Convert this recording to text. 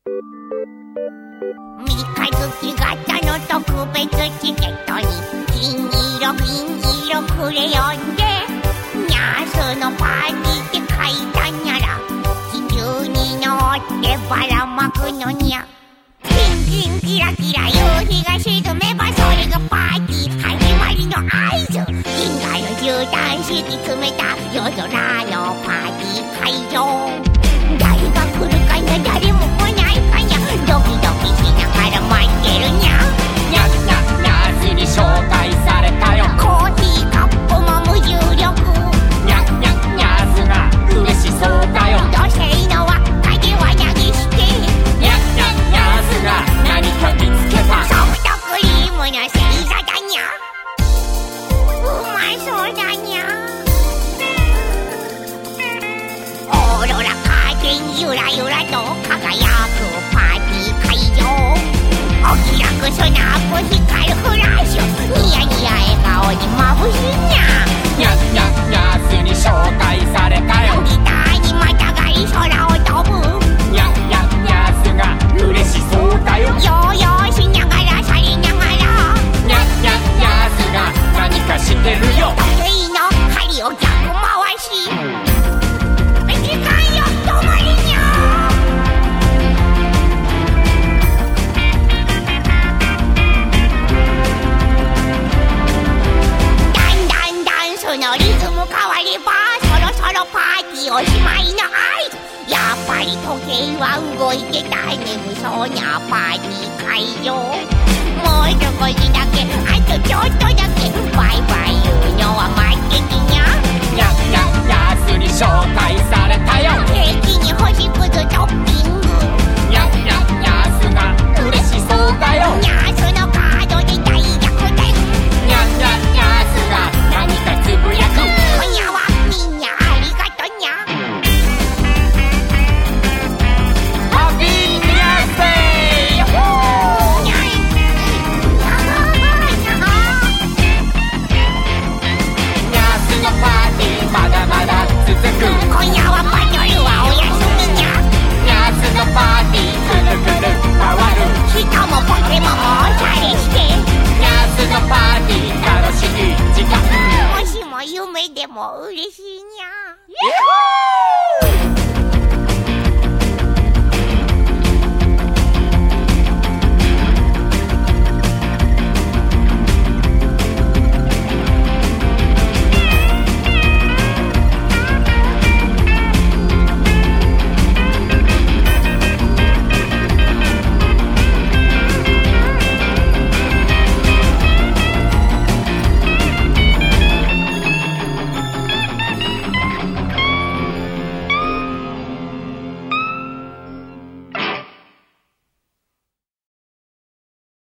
三日月型の特別チケットに金色くれよんで、ニャースのパーティーって書いたんやら、地球に乗ってばらまくのにゃ。キンキンキラキラ夕日が沈めば、それがパーティー始まりの合図。銀河の絨毯敷き詰めた夜空のパーティー会場。誰が来るかにゃ、誰も来ないかにゃ、ドキドキしながら待ってるにゃ。 ニャニャニャースに紹介されたよ。 コーヒーカップも無重力。 ニャニャニャースが嬉しそうだよ。 土星の輪っかで輪投げして、 ニャニャニャースが何か見つけた。 ソフトクリームの星座だにゃ。うまそうだにゃ。オーロラカーテンゆらゆらと輝くパーティー会場。お気楽スナップ光るフラッシュ、ニヤニヤ笑顔に眩しいにゃ。 ニャニャニャースに紹介されたよ。 ギターにまたがり空を飛ぶ。 ニャニャニャースが嬉しそうだよ。 ヨーヨーしながらさりながら、 ニャニャニャースが何かしてるよ。 時計の針を逆回し、時間よ止まりにゃ。だんだんダンスのリズム変われば、そろそろパーティーおしまいの合図。やっぱり時計は動いてた。眠そうなパーティー会場。もう少しだけ、あとちょっとだけ、バイバイ言うのは待っててにゃ。 ニャニャニャースに紹介されたよ。 ケーキに星屑トッピング。